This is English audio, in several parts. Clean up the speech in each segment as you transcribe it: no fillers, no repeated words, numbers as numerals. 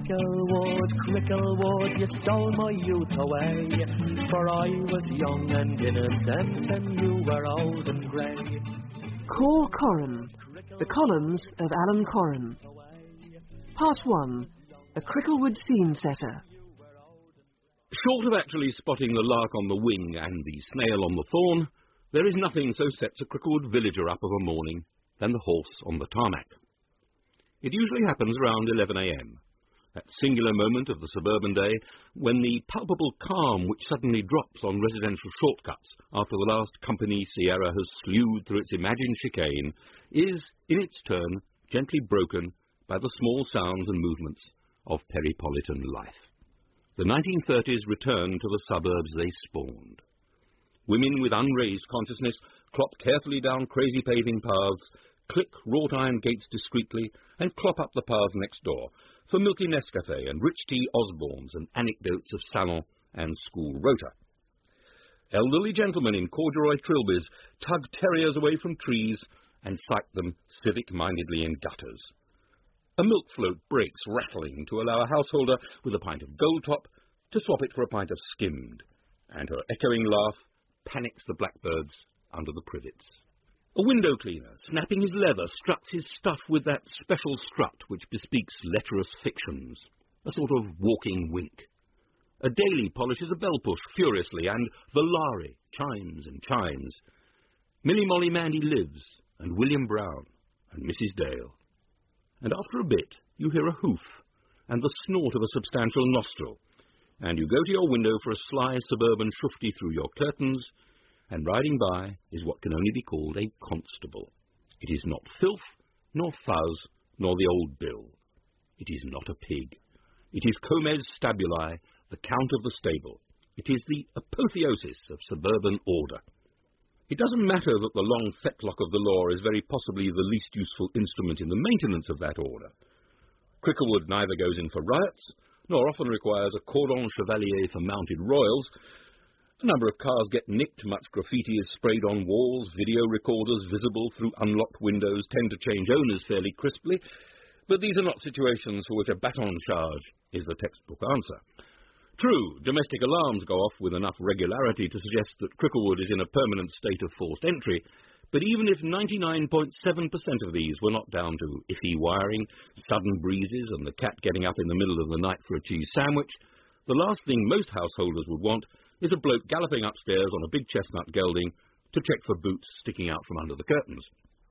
Cricklewood, you stole my youth away, for I was young and innocent and you were old and grey. Call Coram, the columns of Alan Coram. Part 1, a Cricklewood scene setter. Short of actually spotting the lark on the wing and the snail on the thorn, there is nothing so sets a Cricklewood villager up of a morning than the horse on the tarmac. It usually happens around 11 a.m., that singular moment of the suburban day when the palpable calm which suddenly drops on residential shortcuts after the last company Sierra has slewed through its imagined chicane is, in its turn, gently broken by the small sounds and movements of peripolitan life. The 1930s return to the suburbs they spawned. Women with unraised consciousness clop carefully down crazy paving paths, click wrought-iron gates discreetly, and clop up the paths next door for milky Nescafe and rich tea Osbornes and anecdotes of salon and school rota. Elderly gentlemen in corduroy trilbys tug terriers away from trees and sight them civic-mindedly in gutters. A milk float breaks rattling to allow a householder with a pint of Gold Top to swap it for a pint of Skimmed, and her echoing laugh panics the blackbirds under the privets. A window cleaner, snapping his leather, struts his stuff with that special strut which bespeaks lecherous fictions, a sort of walking wink. A daily polishes a bell push furiously, and Volare chimes and chimes. Milly Molly Mandy lives, and William Brown, and Mrs. Dale. And after a bit you hear a hoof, and the snort of a substantial nostril, and you go to your window for a sly suburban shufti through your curtains, and riding by is what can only be called a constable. It is not filth, nor fuzz, nor the old bill. It is not a pig. It is Comes Stabuli, the count of the stable. It is the apotheosis of suburban order. It doesn't matter that the long fetlock of the law is very possibly the least useful instrument in the maintenance of that order. Cricklewood neither goes in for riots, nor often requires a cordon chevalier for mounted royals. A number of cars get nicked, much graffiti is sprayed on walls, video recorders visible through unlocked windows tend to change owners fairly crisply, but these are not situations for which a baton charge is the textbook answer. True, domestic alarms go off with enough regularity to suggest that Cricklewood is in a permanent state of forced entry, but even if 99.7% of these were not down to iffy wiring, sudden breezes, and the cat getting up in the middle of the night for a cheese sandwich, the last thing most householders would want is a bloke galloping upstairs on a big chestnut gelding to check for boots sticking out from under the curtains.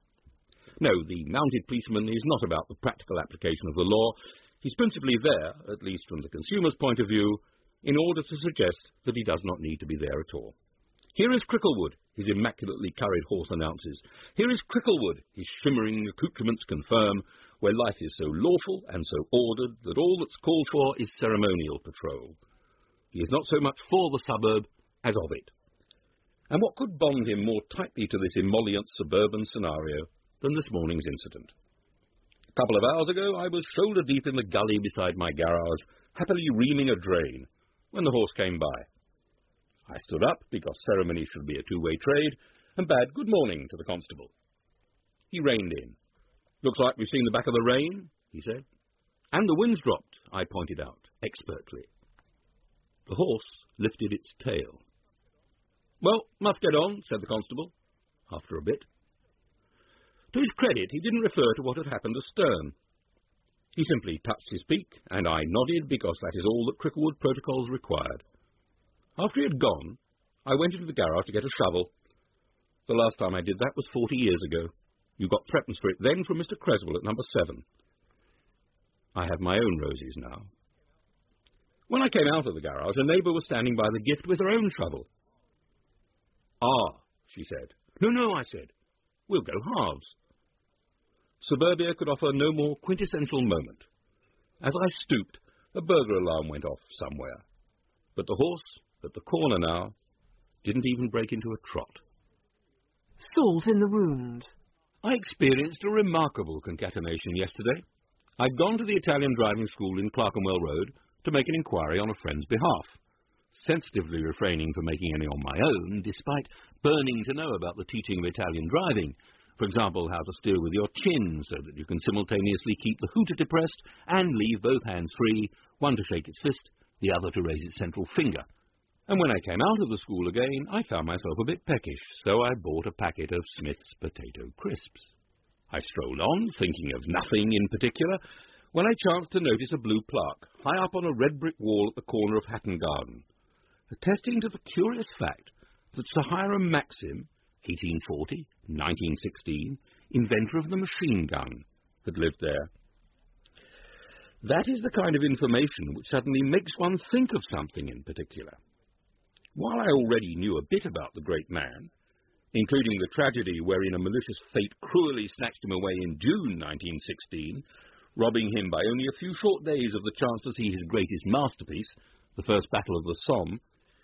No, the mounted policeman is not about the practical application of the law. He's principally there, at least from the consumer's point of view, in order to suggest that he does not need to be there at all. Here is Cricklewood, his immaculately curried horse announces. Here is Cricklewood, his shimmering accoutrements confirm, where life is so lawful and so ordered that all that's called for is ceremonial patrol. He is not so much for the suburb as of it. And what could bond him more tightly to this emollient suburban scenario than this morning's incident? A couple of hours ago I was shoulder deep in the gully beside my garage, happily reaming a drain, when the horse came by. I stood up, because ceremony should be a two-way trade, and bade good morning to the constable. He reined in. "Looks like we've seen the back of the rain," he said. "And the wind's dropped," I pointed out, expertly. The horse lifted its tail. "Well, must get on," said the constable, after a bit. To his credit, he didn't refer to what had happened astern. He simply touched his beak, and I nodded, because that is all that Cricklewood protocols required. After he had gone, I went into the garage to get a shovel. The last time I did that was 40 years ago. You got threepence for it then from Mr. Creswell at number 7. I have my own roses now. When I came out of the garage, a neighbour was standing by the gift with her own shovel. "Ah," she said. "No," I said. "We'll go halves." Suburbia could offer no more quintessential moment. As I stooped, a burglar alarm went off somewhere. But the horse, at the corner now, didn't even break into a trot. Salt in the wound. I experienced a remarkable concatenation yesterday. I'd gone to the Italian driving school in Clerkenwell Road to make an inquiry on a friend's behalf, sensitively refraining from making any on my own, despite burning to know about the teaching of Italian driving, For example, how to steer with your chin so that you can simultaneously keep the hooter depressed and leave both hands free, one to shake its fist, the other to raise its central finger. And when I came out of the school again, I found myself a bit peckish, so I bought a packet of Smith's Potato Crisps. I strolled on, thinking of nothing in particular, when I chanced to notice a blue plaque high up on a red brick wall at the corner of Hatton Garden, attesting to the curious fact that Sir Hiram Maxim, 1840-1916, inventor of the machine gun, had lived there. That is the kind of information which suddenly makes one think of something in particular. While I already knew a bit about the great man, including the tragedy wherein a malicious fate cruelly snatched him away in June 1916, robbing him by only a few short days of the chance to see his greatest masterpiece, the First Battle of the Somme,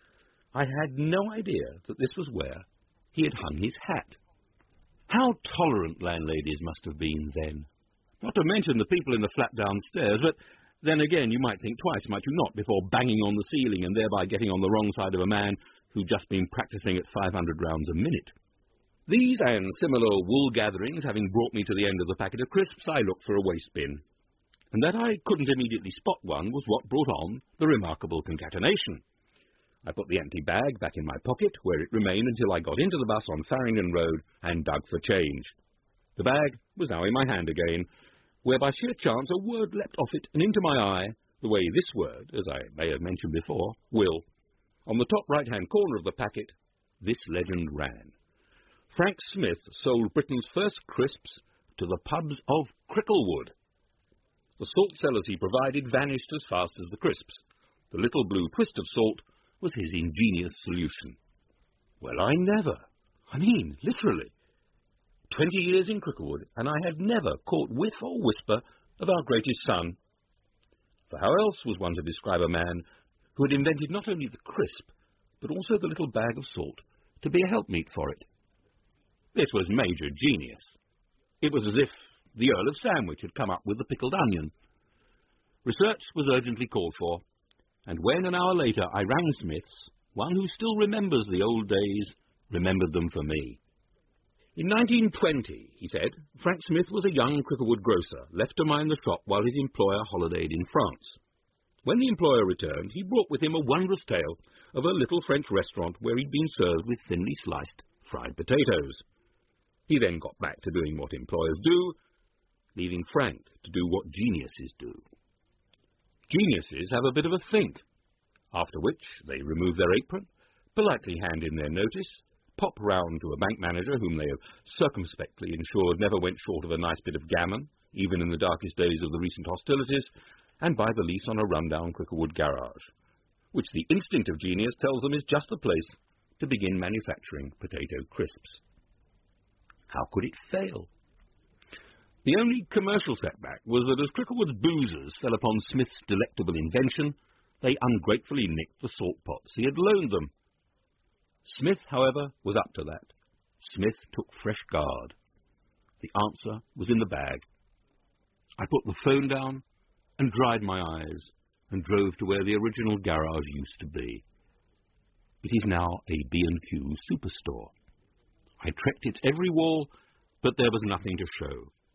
I had no idea that this was where he had hung his hat. How tolerant landladies must have been then. Not to mention the people in the flat downstairs, but then again you might think twice, might you not, before banging on the ceiling and thereby getting on the wrong side of a man who'd just been practising at 500 rounds a minute. These and similar wool gatherings having brought me to the end of the packet of crisps, I looked for a waste bin. And that I couldn't immediately spot one was what brought on the remarkable concatenation. I put the empty bag back in my pocket, where it remained until I got into the bus on Farringdon Road and dug for change. The bag was now in my hand again, where by sheer chance a word leapt off it and into my eye, the way this word, as I may have mentioned before, will. On the top right-hand corner of the packet, this legend ran: Frank Smith sold Britain's first crisps to the pubs of Cricklewood. The salt cellars he provided vanished as fast as the crisps. The little blue twist of salt was his ingenious solution. Well, I never. I mean, literally. 20 years in Cricklewood, and I had never caught whiff or whisper of our greatest son. For how else was one to describe a man who had invented not only the crisp, but also the little bag of salt to be a helpmeet for it? This was major genius. It was as if the Earl of Sandwich had come up with the pickled onion. Research was urgently called for, and when an hour later I rang Smith's, one who still remembers the old days remembered them for me. In 1920, he said, Frank Smith was a young Cricklewood grocer, left to mind the shop while his employer holidayed in France. When the employer returned, he brought with him a wondrous tale of a little French restaurant where he'd been served with thinly sliced fried potatoes. He then got back to doing what employers do, leaving Frank to do what geniuses do. Geniuses have a bit of a think, after which they remove their apron, politely hand in their notice, pop round to a bank manager whom they have circumspectly ensured never went short of a nice bit of gammon, even in the darkest days of the recent hostilities, and buy the lease on a run-down Cricklewood garage, which the instinct of genius tells them is just the place to begin manufacturing potato crisps. How could it fail? The only commercial setback was that as Cricklewood's boozers fell upon Smith's delectable invention, they ungratefully nicked the salt pots he had loaned them. Smith, however, was up to that. Smith took fresh guard. The answer was in the bag. I put the phone down and dried my eyes and drove to where the original garage used to be. It is now a B&Q superstore. I trekked its every wall, but there was nothing to show.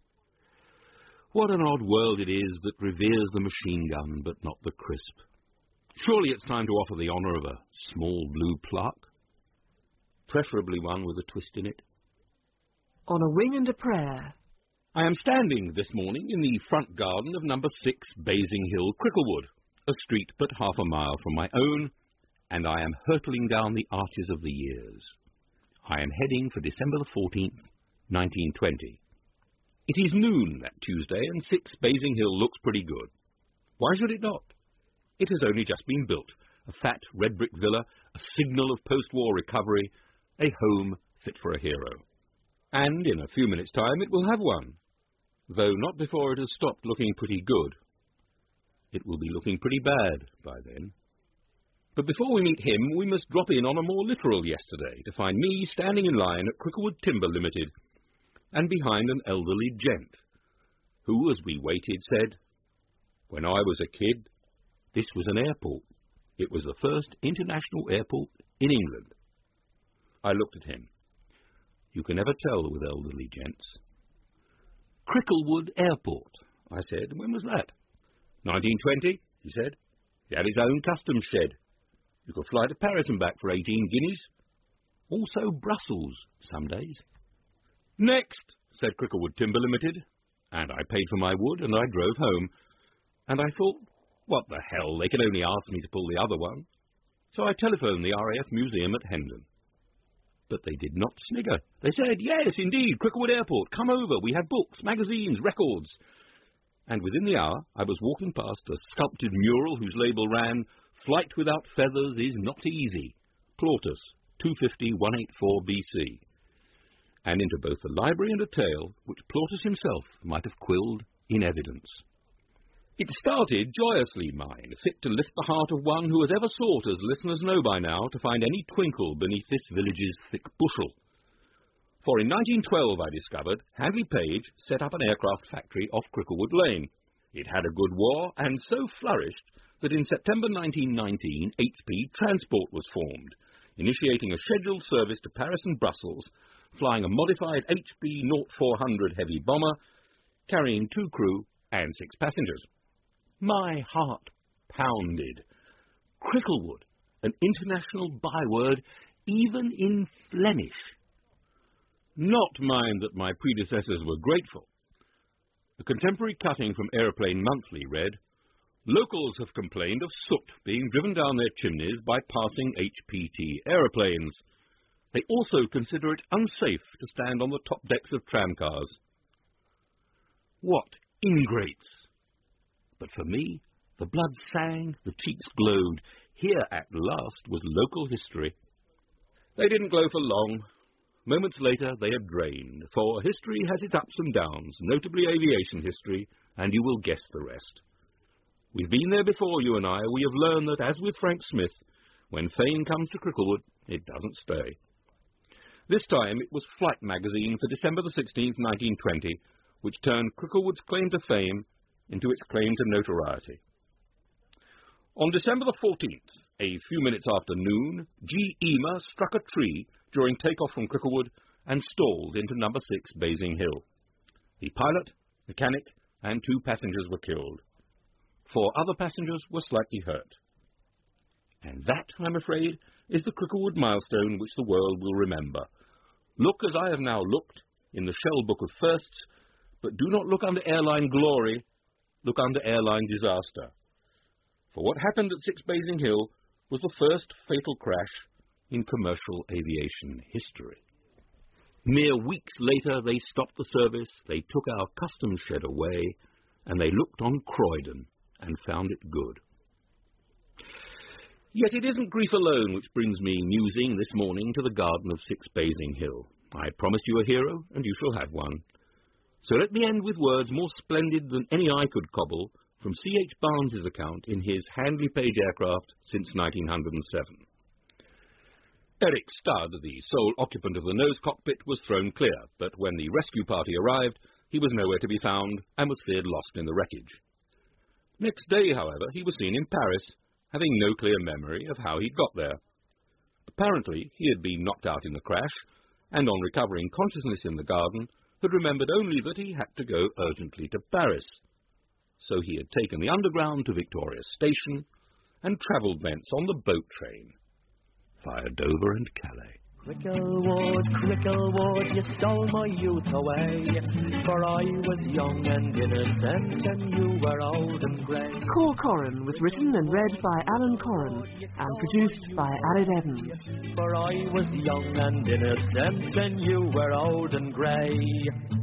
What an odd world it is that reveres the machine gun but not the crisp. Surely it's time to offer the honour of a small blue plaque, preferably one with a twist in it. On a wing and a prayer. I am standing this morning in the front garden of number 6 Basing Hill, Cricklewood, a street but half a mile from my own, and I am hurtling down the arches of the years. I am heading for December the 14th, 1920. It is noon that Tuesday, and 6 Basing Hill looks pretty good. Why should it not? It has only just been built, a fat red brick villa, a signal of post-war recovery, a home fit for a hero. And in a few minutes' time it will have one, though not before it has stopped looking pretty good. It will be looking pretty bad by then. But before we meet him, we must drop in on a more literal yesterday to find me standing in line at Cricklewood Timber Limited, and behind an elderly gent, who, as we waited, said, "When I was a kid, this was an airport. It was the first international airport in England." I looked at him. You can never tell with elderly gents. Cricklewood Airport, I said. When was that? 1920, he said. He had his own customs shed. You could fly to Paris and back for 18 guineas. Also Brussels, some days. Next, said Cricklewood Timber Limited. And I paid for my wood, and I drove home. And I thought, what the hell, they can only ask me to pull the other one. So I telephoned the RAF Museum at Hendon. But they did not snigger. They said, yes, indeed, Cricklewood Airport, come over. We have books, magazines, records. And within the hour, I was walking past a sculpted mural whose label ran, Flight without feathers is not easy. Plautus, 250-184 BC. And into both the library and a tale which Plautus himself might have quilled in evidence. It started joyously mine, fit to lift the heart of one who has ever sought, as listeners know by now, to find any twinkle beneath this village's thick bushel. For in 1912, I discovered, Handley Page set up an aircraft factory off Cricklewood Lane. It had a good war, and so flourished that in September 1919, HP Transport was formed, initiating a scheduled service to Paris and Brussels, flying a modified HP 0400 heavy bomber, carrying 2 crew and 6 passengers. My heart pounded. Cricklewood, an international byword, even in Flemish. Not mind that my predecessors were grateful. The contemporary cutting from Aeroplane Monthly read, locals have complained of soot being driven down their chimneys by passing HPT aeroplanes. They also consider it unsafe to stand on the top decks of tramcars. What ingrates! But for me, the blood sang, the cheeks glowed. Here, at last, was local history. They didn't glow for long. Moments later, they had drained, for history has its ups and downs, notably aviation history, and you will guess the rest. We've been there before, you and I. We have learned that, as with Frank Smith, when fame comes to Cricklewood, it doesn't stay. This time, it was Flight magazine for December the 16th, 1920, which turned Cricklewood's claim to fame into its claim to notoriety. On December the 14th, a few minutes after noon, G. Eamer struck a tree during takeoff from Cricklewood and stalled into number 6 Basing Hill. The pilot, mechanic, and 2 passengers were killed. 4 other passengers were slightly hurt. And that, I'm afraid, is the Cricklewood milestone which the world will remember. Look as I have now looked in the shell book of firsts, but do not look under airline glory, look under airline disaster. For what happened at 6 Basing Hill was the first fatal crash in commercial aviation history. Mere weeks later, they stopped the service, they took our customs shed away, and they looked on Croydon and found it good. Yet it isn't grief alone which brings me musing this morning to the garden of 6 Basing Hill. I promised you a hero, and you shall have one. So let me end with words more splendid than any I could cobble from C.H. Barnes's account in his Handley Page aircraft since 1907. Eric Studd, the sole occupant of the nose cockpit, was thrown clear, but when the rescue party arrived, he was nowhere to be found and was feared lost in the wreckage. Next day, however, he was seen in Paris, having no clear memory of how he'd got there. Apparently, he had been knocked out in the crash, and on recovering consciousness in the garden, had remembered only that he had to go urgently to Paris. So he had taken the Underground to Victoria Station and travelled thence on the boat train via Dover and Calais. Cricklewood, Cricklewood, you stole my youth away, for I was young and innocent and you were old and grey. Cor Coran was written and read by Alan Coran and produced by Aled Evans. For I was young and innocent and you were old and grey.